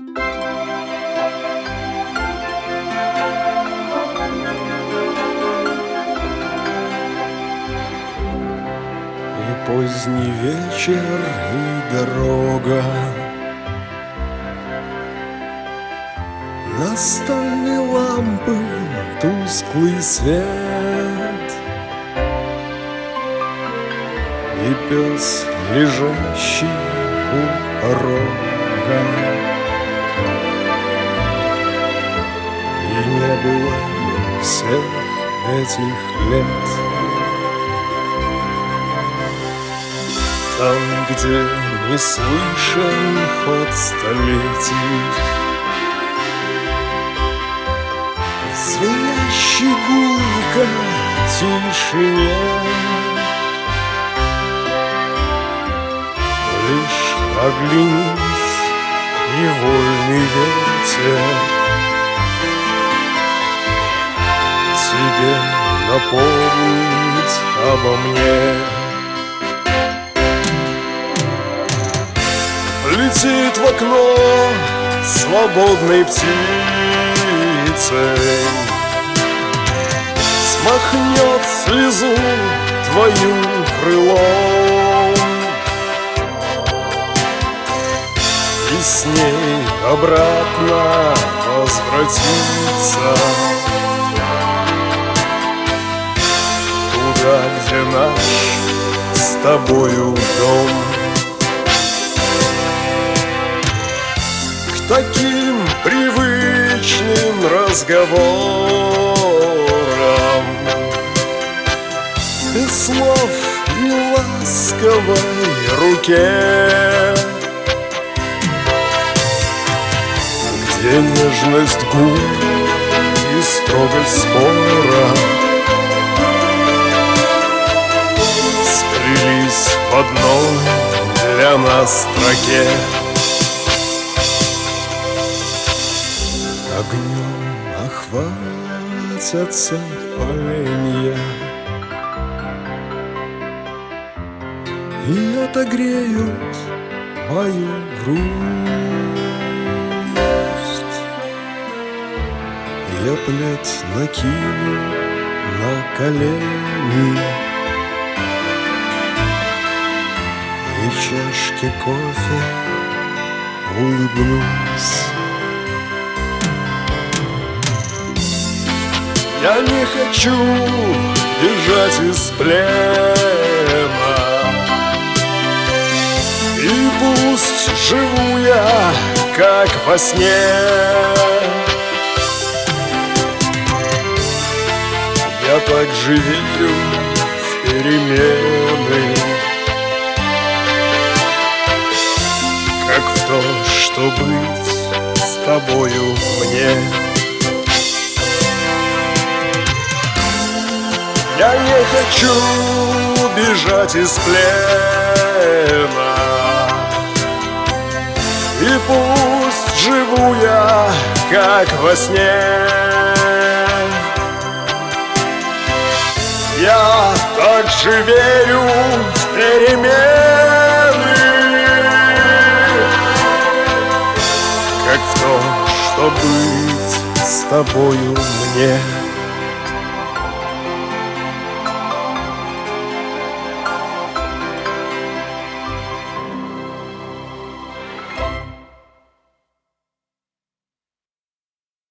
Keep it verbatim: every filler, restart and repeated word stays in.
И поздний вечер, и дорога, настольные лампы, тусклый свет, и пес, лежащий у порога. И не было всех этих лет. Там, где не слышен ход столетий, в звенящей гулко тишине лишь оглянись, и вольный ветер тебе напомнить обо мне. Летит в окно свободной птицей, смахнет слезу твою крылом, и с ней обратно возвратится туда, где наш с тобою дом. К таким привычным разговорам без слов и ласковой руке, где нежность губ и строгость спора сплелись в одной для нас строке. Огнем охватятся поленья и отогреют мою грусть. Я плед накину на колени и чашке кофе улыбнусь. Я не хочу бежать из плена, и пусть живу я, как во сне. Я также верю в перемены, как в то, что быть с тобою мне. Я не хочу бежать из плена, и пусть живу я, как во сне. Я также верю в перемены, как в то, что быть с тобою мне.